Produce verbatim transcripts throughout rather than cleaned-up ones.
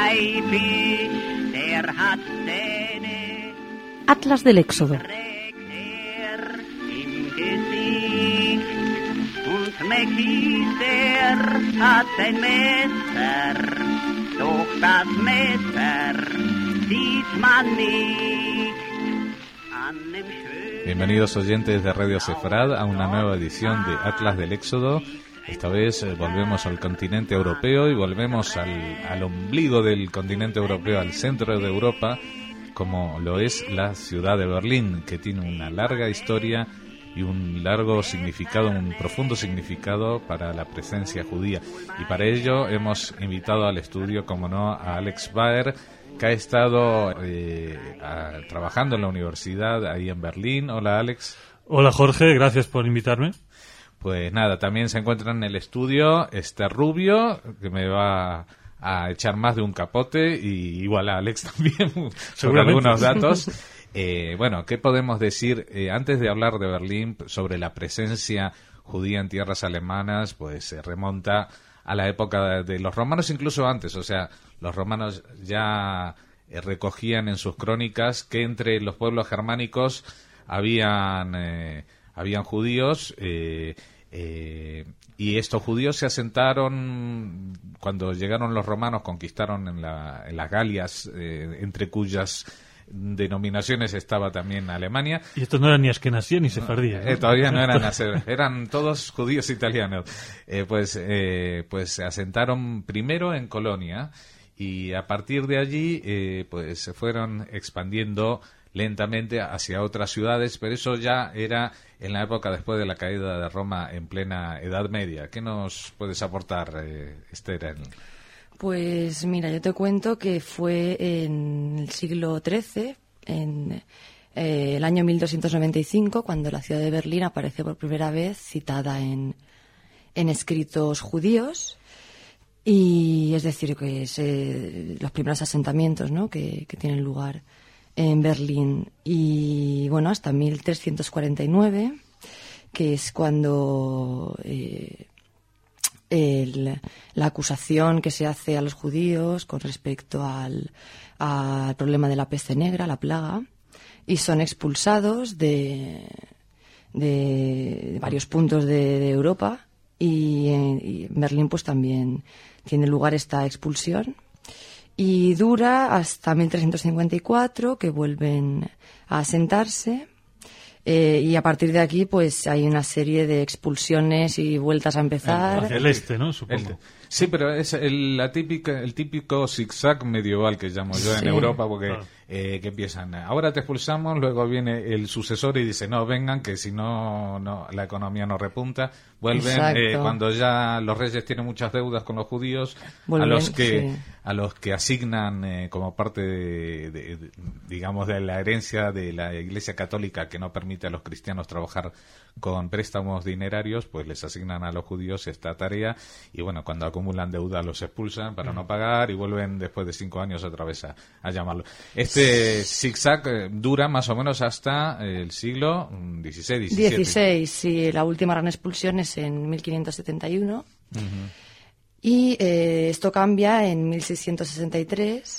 Atlas del Éxodo. Bienvenidos oyentes de Radio Sefrad a una nueva edición de Atlas del Éxodo. Esta vez eh, volvemos al continente europeo y volvemos al, al ombligo del continente europeo, al centro de Europa, como lo es la ciudad de Berlín, que tiene una larga historia y un largo significado, un profundo significado para la presencia judía. Y para ello hemos invitado al estudio, como no, a Alex Baer, que ha estado eh, a, trabajando en la universidad ahí en Berlín. Hola, Alex. Hola, Jorge, gracias por invitarme. Pues nada, también se encuentra en el estudio este Rubio, que me va a echar más de un capote, y igual a Alex también, sobre algunos datos. Eh, bueno, ¿qué podemos decir? Eh, antes de hablar de Berlín, sobre la presencia judía en tierras alemanas, pues se remonta a la época de los romanos, incluso antes. O sea, los romanos ya eh, recogían en sus crónicas que entre los pueblos germánicos habían, eh, habían judíos, eh, eh, y estos judíos se asentaron cuando llegaron los romanos, conquistaron en, la, en las Galias, eh, entre cuyas denominaciones estaba también Alemania. Y estos no eran ni askenazí ni sefardí, ¿no? Eh, todavía no eran así, eran todos judíos italianos. Eh, pues, eh, pues se asentaron primero en Colonia y a partir de allí eh, pues se fueron expandiendo lentamente hacia otras ciudades, pero eso ya era en la época después de la caída de Roma en plena Edad Media. ¿Qué nos puedes aportar, eh, Esther? Pues mira, yo te cuento que fue en el siglo trece, en eh, el año mil doscientos noventa y cinco, cuando la ciudad de Berlín aparece por primera vez citada en, en escritos judíos. Y es decir, que es eh, los primeros asentamientos, ¿no?, que, que tienen lugar en Berlín. Y bueno, hasta mil trescientos cuarenta y nueve, que es cuando Eh, El, la acusación que se hace a los judíos con respecto al, al problema de la peste negra, la plaga, y son expulsados de, de, de varios puntos de, de Europa, y en, y en Berlín pues también tiene lugar esta expulsión, y dura hasta mil trescientos cincuenta y cuatro, que vuelven a asentarse. Eh, y a partir de aquí, pues hay una serie de expulsiones y vueltas a empezar. Hacia el este, ¿no? Supongo. El, sí, pero es el, la típica, el típico zigzag medieval que llamo yo en sí. Europa, porque claro. eh, que empiezan, ahora te expulsamos, luego viene el sucesor y dice, no, vengan, que si no, no la economía no repunta. Vuelven eh, cuando ya los reyes tienen muchas deudas con los judíos, Vuelven, a los que sí. a los que asignan eh, como parte de, de, de, digamos, de la herencia de la Iglesia Católica, que no permite a los cristianos trabajar con préstamos dinerarios, pues les asignan a los judíos esta tarea, y bueno, cuando acumulan deuda los expulsan para no pagar y vuelven después de cinco años otra vez a, a llamarlo. Este zigzag eh, dura más o menos hasta el siglo dieciséis, diecisiete. dieciséis, sí, la última gran expulsión es en mil quinientos setenta y uno. Uh-huh. Y eh, esto cambia en mil seiscientos sesenta y tres,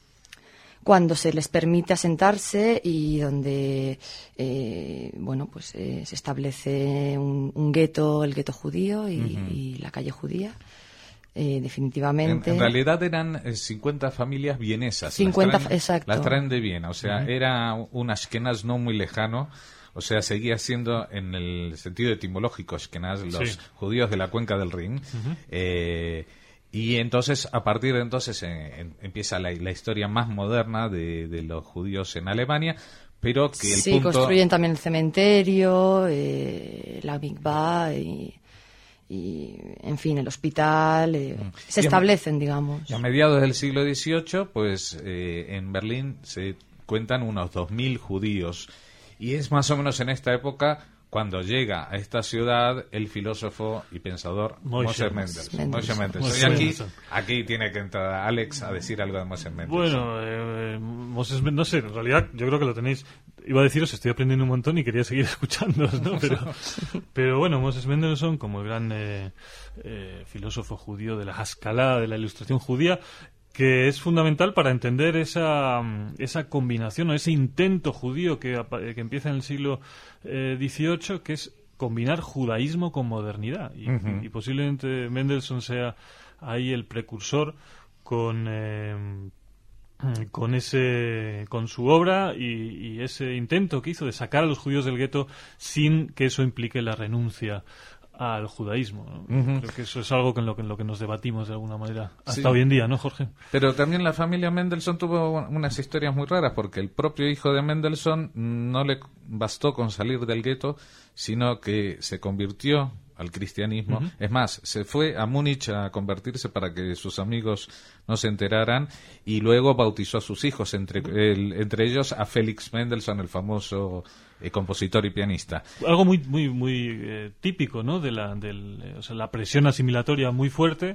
cuando se les permite asentarse y donde eh, bueno, pues eh, se establece un, un gueto, el gueto judío y, uh-huh. y la calle judía. Eh, definitivamente. En, en realidad eran eh, cincuenta familias vienesas. cincuenta, las traen, exacto. Las traen de Viena, o sea, uh-huh. era un Ashkenaz no muy lejano. O sea, seguía siendo, en el sentido etimológico, Ashkenaz, los sí. judíos de la cuenca del Rin. Uh-huh. Eh, y entonces, a partir de entonces, eh, en, empieza la, la historia más moderna de, de los judíos en Alemania, pero que el sí, punto... construyen también el cementerio, eh, la mikvah y, y, en fin, el hospital. Eh, uh-huh. Se y establecen, a, digamos. Y a mediados del siglo dieciocho, pues, eh, en Berlín se cuentan unos dos mil judíos. Y es más o menos en esta época cuando llega a esta ciudad el filósofo y pensador Moshe Mendelssohn. Moshe Mendelssohn. Y aquí, aquí tiene que entrar Alex a decir algo de Moshe Mendelssohn. Bueno, eh, Moshe Mendelssohn, no sé, en realidad yo creo que lo tenéis... Iba a deciros, estoy aprendiendo un montón y quería seguir escuchándoos, ¿no? Pero, pero bueno, Moshe Mendelssohn, como el gran eh, eh, filósofo judío de la Haskalah, de la Ilustración judía, que es fundamental para entender esa, esa combinación o ese intento judío que, que empieza en el siglo eh, dieciocho, que es combinar judaísmo con modernidad. Y, uh-huh. y posiblemente Mendelssohn sea ahí el precursor con... Eh, con ese con su obra y, y ese intento que hizo de sacar a los judíos del gueto sin que eso implique la renuncia al judaísmo, ¿no? Uh-huh. Creo que eso es algo en lo que, en lo que nos debatimos de alguna manera hasta sí. hoy en día, ¿no, Jorge? Pero también la familia Mendelssohn tuvo unas historias muy raras, porque el propio hijo de Mendelssohn no le bastó con salir del gueto, sino que se convirtió al cristianismo. Uh-huh. Es más, se fue a Múnich a convertirse para que sus amigos no se enteraran, y luego bautizó a sus hijos, entre, el, entre ellos a Felix Mendelssohn, el famoso eh, compositor y pianista. Algo muy muy muy eh, típico, ¿no? De la del, eh, o sea, la presión asimilatoria muy fuerte,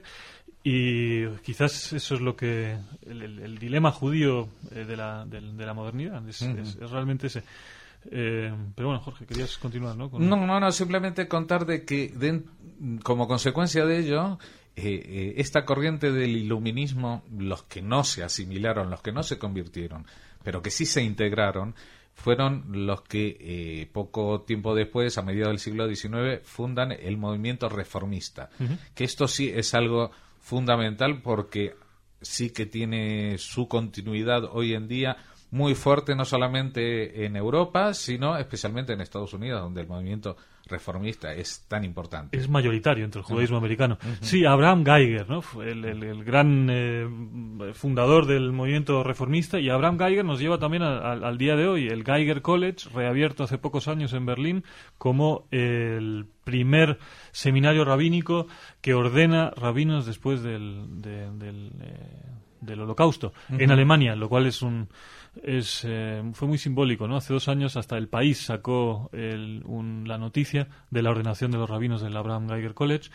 y quizás eso es lo que el, el, el dilema judío eh, de la de, de la modernidad es, uh-huh. es, es realmente ese. Eh, pero bueno, Jorge, querías continuar, ¿no? Con... No, no, no, simplemente contar de que de, como consecuencia de ello, eh, eh, esta corriente del iluminismo, los que no se asimilaron, los que no se convirtieron, pero que sí se integraron, fueron los que eh, poco tiempo después, a mediados del siglo diecinueve, fundan el movimiento reformista. Uh-huh. Que esto sí es algo fundamental, porque sí que tiene su continuidad hoy en día muy fuerte, no solamente en Europa, sino especialmente en Estados Unidos, donde el movimiento reformista es tan importante. Es mayoritario entre el judaísmo uh-huh. americano. Uh-huh. Sí, Abraham Geiger, ¿no? Fue el, el, el gran eh, fundador del movimiento reformista, y Abraham Geiger nos lleva también a, a, al día de hoy. El Geiger College, reabierto hace pocos años en Berlín, como el primer seminario rabínico que ordena rabinos después del, de, del, eh, del Holocausto uh-huh. en Alemania, lo cual es un es eh, fue muy simbólico, ¿no? Hace dos años hasta El País sacó el, un, la noticia de la ordenación de los rabinos del Abraham Geiger College,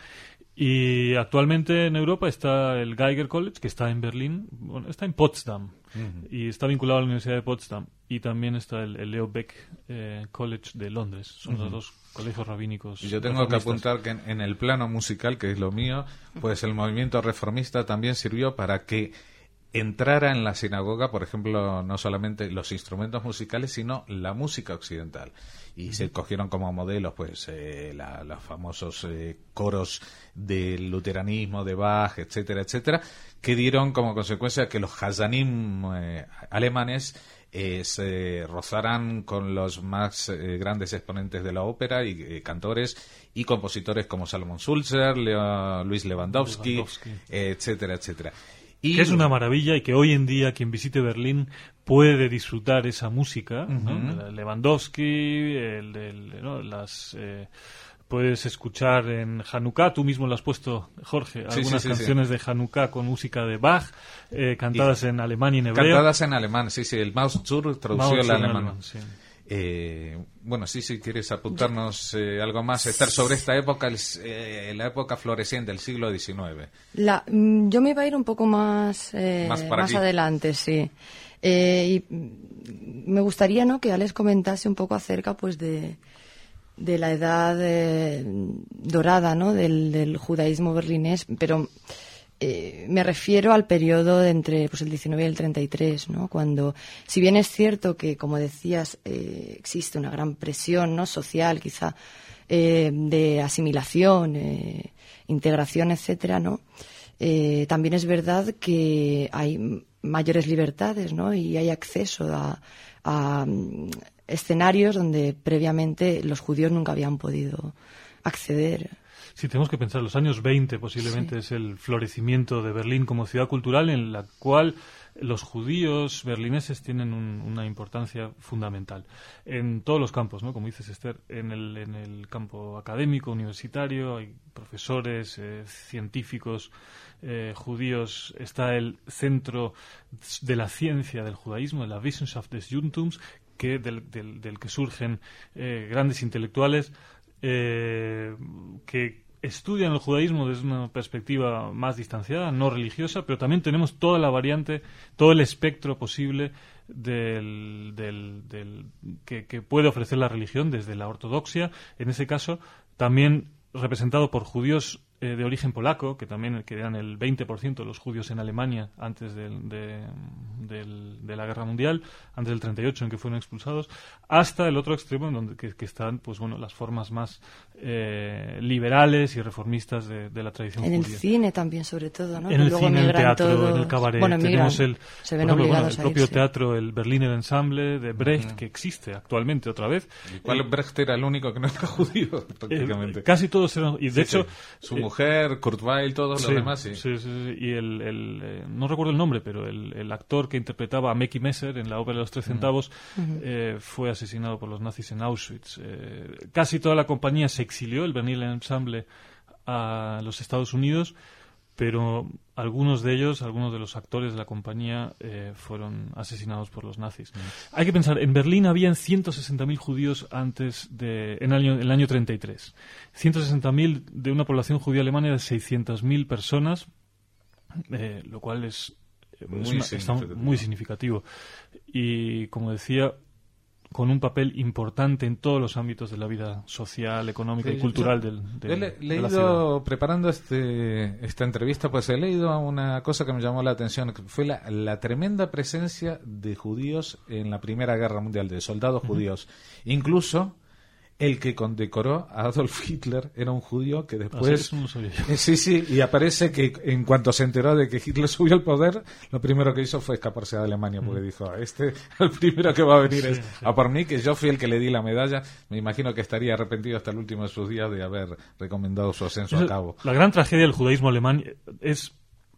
y actualmente en Europa está el Geiger College, que está en Berlín, bueno, está en Potsdam uh-huh. y está vinculado a la Universidad de Potsdam, y también está el, el Leo Beck eh, College de Londres. Son uh-huh. los dos colegios rabínicos. Y yo tengo que apuntar que en, en el plano musical, que es lo mío, pues el movimiento reformista también sirvió para que entrara en la sinagoga, por ejemplo, no solamente los instrumentos musicales, sino la música occidental. Y uh-huh. se cogieron como modelos, pues, eh, la, los famosos eh, coros del luteranismo, de Bach, etcétera, etcétera, que dieron como consecuencia que los Hazanim eh, alemanes eh, se rozaran con los más eh, grandes exponentes de la ópera y eh, cantores y compositores como Salomón Sulzer, Leo, Luis Lewandowski, Lewandowski. Eh, etcétera, etcétera. Y que es una maravilla, y que hoy en día quien visite Berlín puede disfrutar esa música, uh-huh. ¿no? Lewandowski, el, el, ¿no? las eh, puedes escuchar en Hanukkah, tú mismo lo has puesto, Jorge, sí, algunas sí, sí, canciones sí. de Hanukkah con música de Bach, eh, cantadas y, en alemán y en hebreo. Cantadas en alemán, sí, sí, el Maus zur tradució al alemán. alemán sí. Eh, bueno, sí, si sí, quieres apuntarnos eh, algo más, estar sobre esta época, el, eh, la época floreciente del siglo diecinueve. La, yo me iba a ir un poco más, eh, más, más adelante, sí. Eh, y me gustaría, ¿no?, que Alex comentase un poco acerca, pues, de, de la edad eh, dorada, ¿no?, del, del judaísmo berlinés, pero Eh, me refiero al periodo de entre pues, el diecinueve y el treinta y tres, ¿no? Cuando, si bien es cierto que, como decías, eh, existe una gran presión, ¿no?, social, quizá, eh, de asimilación, eh, integración, etcétera, ¿no? Eh, también es verdad que hay mayores libertades, ¿no?, y hay acceso a, a um, escenarios donde previamente los judíos nunca habían podido acceder. Sí, tenemos que pensar, los años veinte posiblemente sí. es el florecimiento de Berlín como ciudad cultural, en la cual los judíos berlineses tienen un, una importancia fundamental en todos los campos, ¿no? Como dices, Esther, en el, en el campo académico, universitario, hay profesores, eh, científicos eh, judíos, está el centro de la ciencia del judaísmo, la Wissenschaft des Judentums, que del, del, del que surgen eh, grandes intelectuales Eh, que estudian el judaísmo desde una perspectiva más distanciada, no religiosa, pero también tenemos toda la variante, todo el espectro posible del, del, del que, que puede ofrecer la religión, desde la ortodoxia, en ese caso, también representado por judíos eh, de origen polaco, que también que eran el veinte por ciento de los judíos en Alemania antes del, de, del, de la Guerra Mundial, antes del treinta y ocho en que fueron expulsados, hasta el otro extremo en donde que, que están pues bueno las formas más eh, liberales y reformistas de, de la tradición en judía. El cine también, sobre todo, ¿no? En el Luego cine, en el teatro, todos... en el cabaret. Bueno, tenemos el, se ven ejemplo, obligados bueno, el a propio irse. teatro, el Berliner Ensemble de Brecht, uh-huh. que existe actualmente otra vez. Igual Brecht era el único que no era judío, prácticamente. Eh, casi todos eran, y de sí, hecho... Sí. Su eh, mujer, Kurt Weill, todos sí, los demás, sí. Sí, sí, sí. Y el, el eh, no recuerdo el nombre, pero el, el actor que interpretaba a Meki Messer en la ópera de los tres centavos uh-huh. eh, fue asesinado por los nazis en Auschwitz. Eh, casi toda la compañía se exilió, el Berliner Ensemble, a los Estados Unidos, pero algunos de ellos, algunos de los actores de la compañía eh, fueron asesinados por los nazis. Mm. Hay que pensar, en Berlín habían ciento sesenta mil judíos antes de, en el año, en el año treinta y tres. ciento sesenta mil de una población judía alemana de seiscientas mil personas, eh, lo cual es, muy, es una, significativo. Está muy significativo. Y, como decía, con un papel importante en todos los ámbitos de la vida social, económica sí, y cultural yo, del, del, yo le, de leído, la ciudad. Preparando este, esta entrevista, pues he leído una cosa que me llamó la atención, que fue la, la tremenda presencia de judíos en la Primera Guerra Mundial, de soldados uh-huh. judíos. Incluso el que condecoró a Adolf Hitler era un judío que después... No sabía. Sí, sí, y aparece que en cuanto se enteró de que Hitler subió al poder, lo primero que hizo fue escaparse de Alemania, porque mm. dijo, este, el primero que va a venir sí, es sí. a por mí, que yo fui el que le di la medalla. Me imagino que estaría arrepentido hasta el último de sus días de haber recomendado su ascenso es, a cabo. La gran tragedia del judaísmo alemán es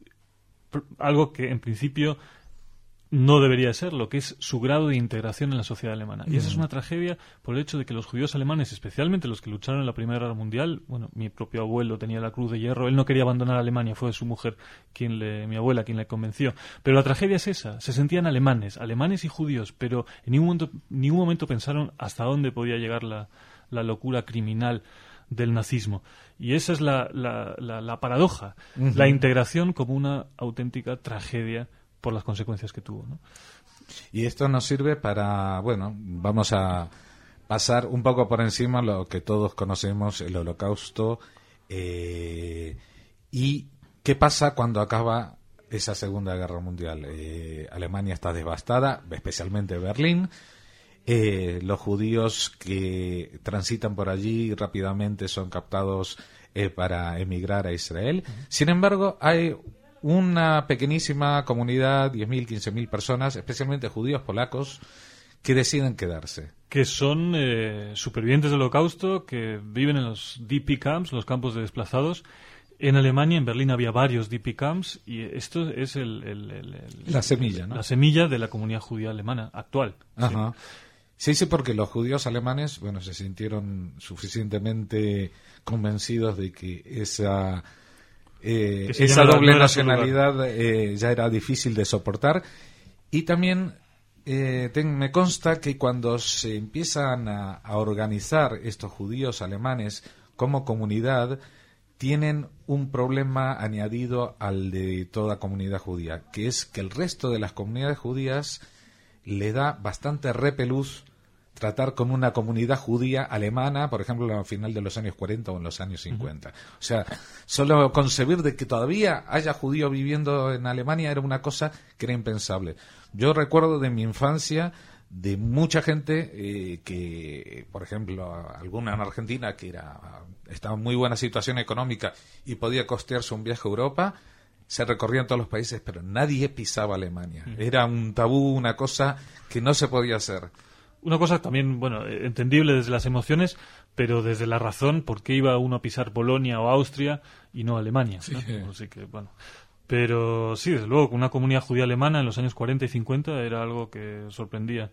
algo que en principio no debería ser, lo que es su grado de integración en la sociedad alemana. Y esa es una tragedia por el hecho de que los judíos alemanes, especialmente los que lucharon en la Primera Guerra Mundial, bueno, mi propio abuelo tenía la Cruz de Hierro, él no quería abandonar Alemania, fue su mujer, quien le, mi abuela, quien le convenció. Pero la tragedia es esa, se sentían alemanes, alemanes y judíos, pero en ningún momento, ningún momento pensaron hasta dónde podía llegar la, la locura criminal del nazismo. Y esa es la, la, la, la paradoja, uh-huh. la integración como una auténtica tragedia por las consecuencias que tuvo, ¿no? Y esto nos sirve para, bueno, vamos a pasar un poco por encima lo que todos conocemos, el Holocausto, eh, y qué pasa cuando acaba esa Segunda Guerra Mundial. Eh, Alemania está devastada, especialmente Berlín. Eh, los judíos que transitan por allí rápidamente son captados eh, para emigrar a Israel. Sin embargo, hay una pequeñísima comunidad, diez mil, quince mil personas, especialmente judíos polacos, que deciden quedarse. Que son eh, supervivientes del Holocausto, que viven en los D P camps, los campos de desplazados. En Alemania, en Berlín, había varios D P camps, y esto es el, el, el, el, la semilla, ¿no? La semilla de la comunidad judía alemana actual. Ajá. Sí, sí, porque los judíos alemanes, bueno, se sintieron suficientemente convencidos de que esa... Eh, esa doble nacionalidad eh, ya era difícil de soportar. Y también eh, ten, me consta que cuando se empiezan a, a organizar estos judíos alemanes como comunidad, tienen un problema añadido al de toda comunidad judía, que es que el resto de las comunidades judías le da bastante repelús tratar con una comunidad judía alemana, por ejemplo, al final de los años cuarenta o en los años cincuenta. Uh-huh. O sea, solo concebir de que todavía haya judíos viviendo en Alemania era una cosa que era impensable. Yo recuerdo de mi infancia de mucha gente eh, que, por ejemplo, alguna en Argentina que era estaba en muy buena situación económica y podía costearse un viaje a Europa, se recorrían todos los países, pero nadie pisaba Alemania. Uh-huh. Era un tabú, una cosa que no se podía hacer. Una cosa también, bueno, entendible desde las emociones, pero desde la razón, ¿por qué iba uno a pisar Polonia o Austria y no Alemania? ¿no? Sí. Así que, bueno. Pero sí, desde luego, una comunidad judía alemana en los años cuarenta y cincuenta era algo que sorprendía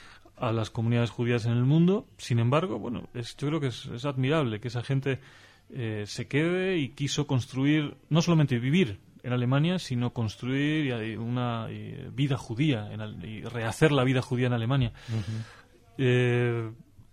a las comunidades judías en el mundo. Sin embargo, bueno, es, yo creo que es, es admirable que esa gente eh, se quede y quiso construir, no solamente vivir en Alemania, sino construir una vida judía en, y rehacer la vida judía en Alemania. Uh-huh. Eh,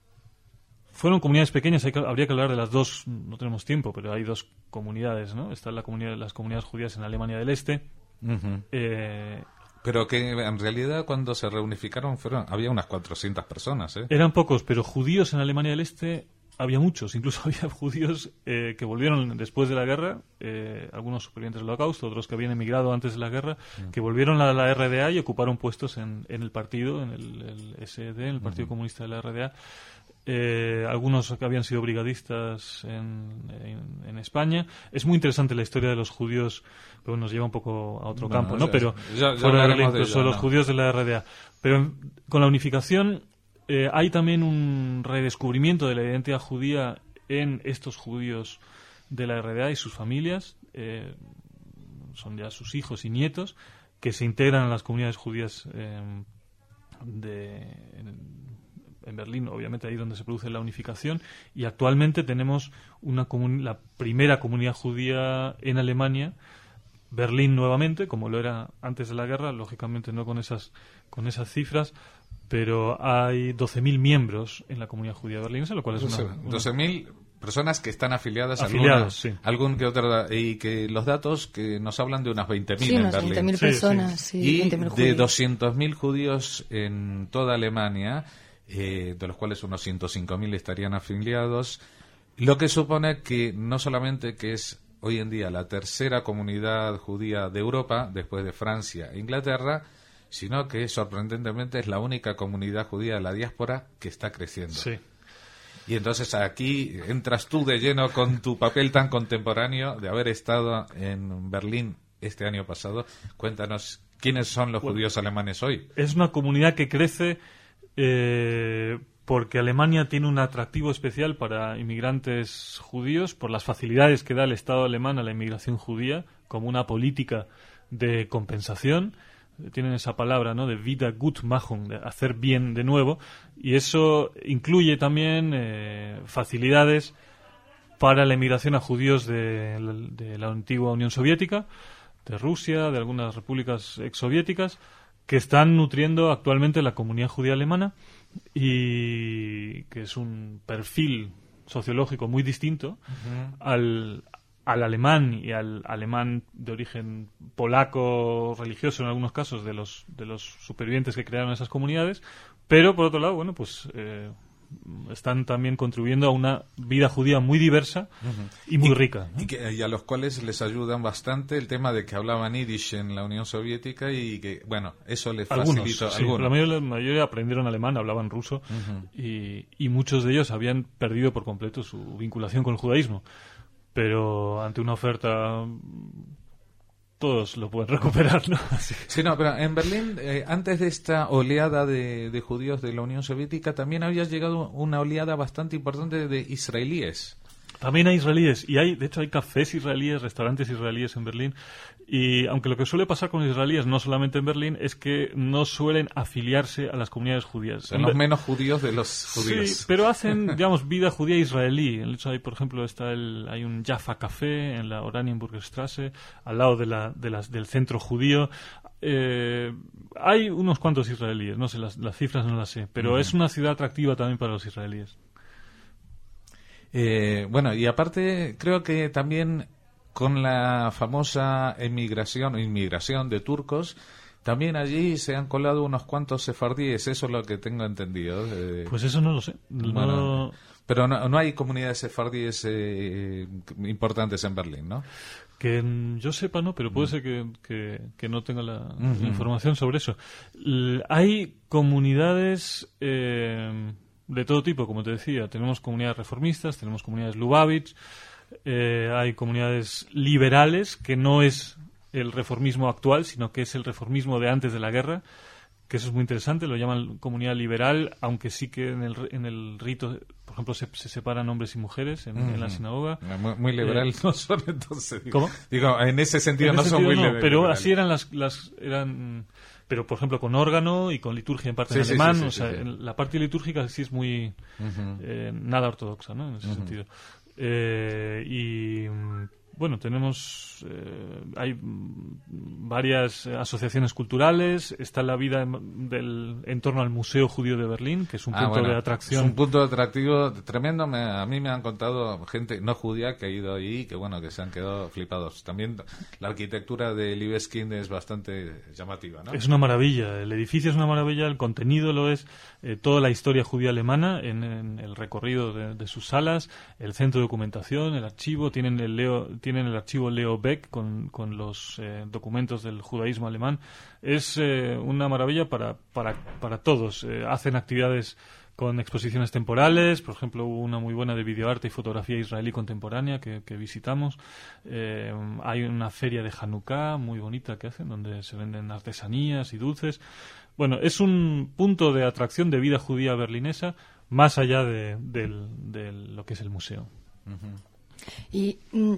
fueron comunidades pequeñas, hay que, habría que hablar de las dos, no tenemos tiempo, pero hay dos comunidades, ¿no? Está la comunidad, las comunidades judías en Alemania del Este. Uh-huh. Eh, pero que en realidad cuando se reunificaron fueron había unas cuatrocientas personas, ¿eh? Eran pocos, pero judíos en Alemania del Este había muchos, incluso había judíos eh, que volvieron después de la guerra, eh, algunos supervivientes del Holocausto, otros que habían emigrado antes de la guerra, mm. que volvieron a la R D A y ocuparon puestos en, en el partido, en el, el S E D, en el Partido mm. Comunista de la R D A. Eh, algunos que habían sido brigadistas en, en, en España. Es muy interesante la historia de los judíos, pero nos lleva un poco a otro bueno, campo, ¿no? Ya, pero ya, ya fuera de incluso ello, los no. judíos de la R D A. Pero con la unificación eh, hay también un redescubrimiento de la identidad judía en estos judíos de la R D A y sus familias. Eh, son ya sus hijos y nietos que se integran a las comunidades judías eh, de... En, en Berlín, obviamente ahí donde se produce la unificación, y actualmente tenemos una comun- la primera comunidad judía en Alemania, Berlín nuevamente, como lo era antes de la guerra, lógicamente no con esas con esas cifras, pero hay doce mil miembros en la comunidad judía berlinesa, lo cual es una... una... doce mil personas que están afiliadas, afiliadas a alguna, sí. algún que otro, y que los datos que nos hablan de unas veinte mil sí, en unas Berlín. veinte mil personas, sí, sí, y veinte mil de judíos. doscientos mil judíos en toda Alemania, Eh, de los cuales unos ciento cinco mil estarían afiliados, lo que supone que no solamente que es hoy en día la tercera comunidad judía de Europa, después de Francia e Inglaterra, sino que sorprendentemente es la única comunidad judía de la diáspora que está creciendo. Sí. Y entonces aquí entras tú de lleno con tu papel tan contemporáneo de haber estado en Berlín este año pasado. Cuéntanos, ¿quiénes son los bueno, judíos alemanes hoy? Es una comunidad que crece Eh, porque Alemania tiene un atractivo especial para inmigrantes judíos por las facilidades que da el Estado alemán a la inmigración judía como una política de compensación. Tienen esa palabra, ¿no?, de Wiedergutmachung, de hacer bien de nuevo, y eso incluye también eh, facilidades para la inmigración a judíos de, de la antigua Unión Soviética, de Rusia, de algunas repúblicas exsoviéticas, que están nutriendo actualmente la comunidad judía alemana, y que es un perfil sociológico muy distinto uh-huh. al, al alemán y al alemán de origen polaco religioso en algunos casos de los de los supervivientes que crearon esas comunidades, pero por otro lado, bueno, pues eh, están también contribuyendo a una vida judía muy diversa uh-huh. y muy y, rica, ¿no? y, que, y a los cuales les ayudan bastante el tema de que hablaban yiddish en la Unión Soviética, y que, bueno, eso les facilitó. Algunos, sí, algunos. La mayoría, la mayoría aprendieron alemán, hablaban ruso, uh-huh. y, y muchos de ellos habían perdido por completo su vinculación con el judaísmo, pero ante una oferta todos lo pueden recuperar, ¿no? Así. Sí, no, pero en Berlín, eh, antes de esta oleada de, de judíos de la Unión Soviética, también había llegado una oleada bastante importante de israelíes. También hay israelíes, y hay, de hecho hay cafés israelíes, restaurantes israelíes en Berlín, y aunque lo que suele pasar con los israelíes, no solamente en Berlín, es que no suelen afiliarse a las comunidades judías. Son los menos judíos de los judíos. Sí, pero hacen, digamos, vida judía israelí. De hecho, hay, por ejemplo, está el, hay un Jaffa Café en la Oranienburger Straße, al lado de la, de las, del centro judío. Eh, hay unos cuantos israelíes, no sé, las, las cifras no las sé, pero uh-huh. es una ciudad atractiva también para los israelíes. Eh, bueno, y aparte creo que también con la famosa emigración inmigración de turcos, también allí se han colado unos cuantos sefardíes, eso es lo que tengo entendido. Eh, pues eso no lo sé. No... Bueno, pero no, no hay comunidades sefardíes eh, importantes en Berlín, ¿no? Que yo sepa, no, pero puede ser que, que, que no tenga la, uh-huh. la información sobre eso. L- hay comunidades... Eh, de todo tipo, como te decía. Tenemos comunidades reformistas, tenemos comunidades Lubavitch, eh, hay comunidades liberales, que no es el reformismo actual, sino que es el reformismo de antes de la guerra, que eso es muy interesante, lo llaman comunidad liberal, aunque sí que en el, en el rito, por ejemplo, se, se separan hombres y mujeres en, mm. en la sinagoga. Muy, muy liberal eh, no son, entonces. ¿Cómo? Digo, en ese sentido en no ese son sentido muy no, liberales. Pero así eran las... las eran pero por ejemplo con órgano y con liturgia en parte sí, en sí, alemán, sí, sí, o sea, sí, sí. En la parte litúrgica sí es muy uh-huh. eh, nada ortodoxa, ¿no? En ese uh-huh. sentido. Eh, y bueno, tenemos eh, hay varias asociaciones culturales, está la vida del, en torno al Museo Judío de Berlín, que es un ah, punto bueno, de atracción. Es un punto atractivo tremendo. Me, a mí me han contado gente no judía que ha ido ahí, que bueno, que se han quedado flipados. También la arquitectura de Libeskind es bastante llamativa, ¿no? Es una maravilla, el edificio es una maravilla, el contenido lo es, eh, toda la historia judía alemana en, en el recorrido de, de sus salas, el centro de documentación, el archivo, tienen el Leo, tienen el archivo Leo Beck con, con los eh, documentos del judaísmo alemán. Es eh, una maravilla para, para, para todos. Eh, hacen actividades con exposiciones temporales, por ejemplo, hubo una muy buena de videoarte y fotografía israelí contemporánea que, que visitamos. Eh, hay una feria de Hanukkah muy bonita que hacen, donde se venden artesanías y dulces. Bueno, es un punto de atracción de vida judía berlinesa, más allá de, de, de lo que es el museo. Uh-huh. Y...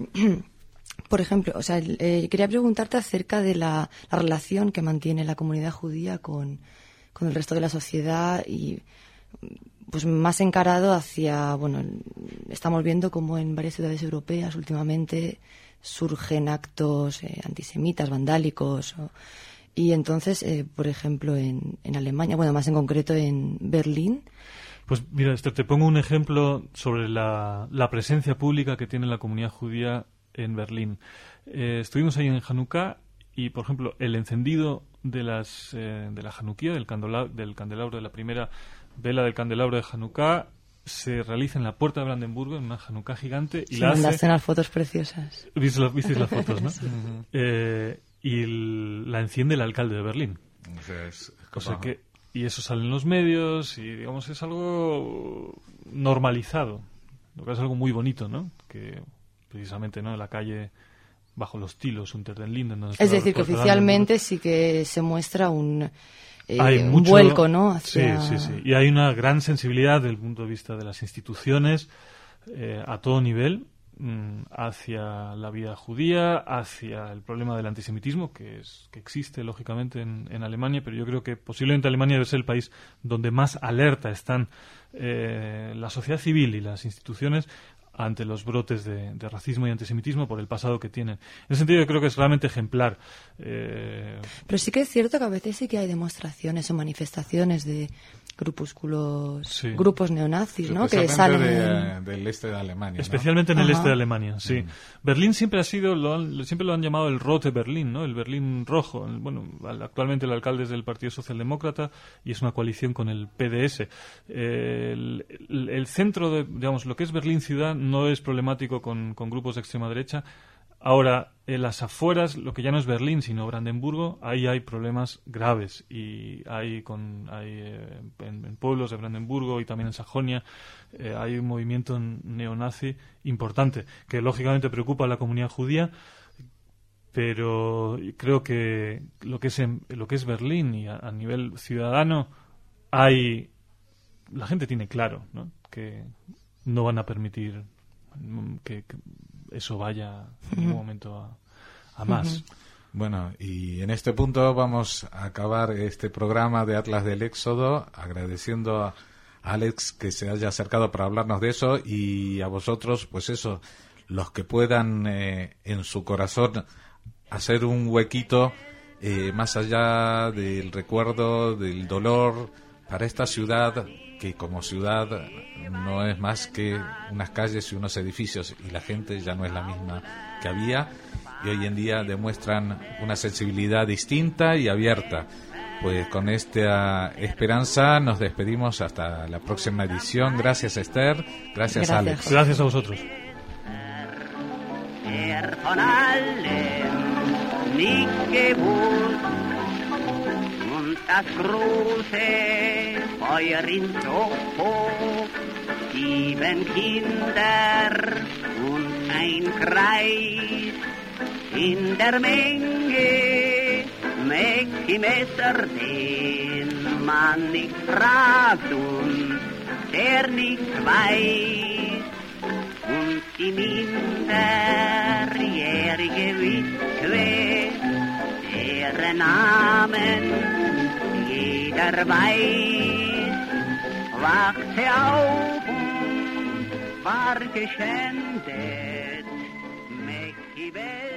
Por ejemplo, o sea, eh, quería preguntarte acerca de la, la relación que mantiene la comunidad judía con, con el resto de la sociedad y pues más encarado hacia, bueno, estamos viendo como en varias ciudades europeas últimamente surgen actos eh, antisemitas, vandálicos, o, y entonces, eh, por ejemplo, en, en Alemania, bueno, más en concreto en Berlín. Pues mira, Esther, te pongo un ejemplo sobre la, la presencia pública que tiene la comunidad judía en Berlín. Eh, estuvimos ahí en Hanukkah y, por ejemplo, el encendido de las eh, de la Hanukkah, del, candela, del candelabro, de la primera vela del candelabro de Hanukkah, se realiza en la puerta de Brandenburgo, en una Hanukkah gigante. Y sí, la hace... mandaste unas fotos preciosas. ¿Viste las, viste las fotos, no? Sí. eh, y el, la enciende el alcalde de Berlín. O sea, es... O sea que, y eso sale en los medios y, digamos, es algo normalizado. Lo que es algo muy bonito, ¿no? Que... precisamente, ¿no?, en la calle bajo los tilos, Unter den Linden. Donde es decir, que oficialmente sí que se muestra un, eh, hay un mucho, vuelco, ¿no? Hacia... Sí, sí, sí. Y hay una gran sensibilidad desde el punto de vista de las instituciones eh, a todo nivel mmm, hacia la vida judía, hacia el problema del antisemitismo, que es que existe, lógicamente, en, en Alemania, pero yo creo que posiblemente Alemania debe ser el país donde más alerta están eh, la sociedad civil y las instituciones ante los brotes de, de racismo y antisemitismo por el pasado que tienen. En ese sentido yo creo que es realmente ejemplar. Eh... Pero sí que es cierto que a veces sí que hay demostraciones o manifestaciones de grupúsculos, sí. grupos neonazis, ¿no? Que salen de, del este de Alemania, especialmente ¿no? en el Ajá. este de Alemania, sí. Mm. Berlín siempre ha sido, lo han, siempre lo han llamado el Rote Berlín, ¿no? El Berlín rojo. Bueno, actualmente el alcalde es del Partido Socialdemócrata y es una coalición con el P D S. Eh, el, el, el centro de, digamos, lo que es Berlín ciudad no es problemático con, con grupos de extrema derecha. Ahora, en las afueras, lo que ya no es Berlín, sino Brandenburgo, ahí hay problemas graves. Y hay, con, hay eh, en, en pueblos de Brandenburgo y también en Sajonia, eh, hay un movimiento neonazi importante, que lógicamente preocupa a la comunidad judía, pero creo que lo que es, en, lo que es Berlín y a, a nivel ciudadano, hay la gente tiene claro, ¿no?, que no van a permitir que, que eso vaya en ningún momento a, a más. Uh-huh. Bueno, y en este punto vamos a acabar este programa de Atlas del Éxodo agradeciendo a Alex que se haya acercado para hablarnos de eso, y a vosotros, pues eso, los que puedan eh, en su corazón hacer un huequito eh, más allá del recuerdo, del dolor, para esta ciudad que como ciudad no es más que unas calles y unos edificios, y la gente ya no es la misma que había, y hoy en día demuestran una sensibilidad distinta y abierta. Pues con esta esperanza nos despedimos hasta la próxima edición. Gracias, Esther. Gracias, Gracias. Alex. Gracias a vosotros. Das große Feuer in Soho, sieben Kinder und ein Kreis. In der Menge Mäcki Messer, den man nicht fragt und der nicht weiß. Und die minderjährige Witwe, deren Namen jeder weiß, wachte auf und war geschändet, Mäcki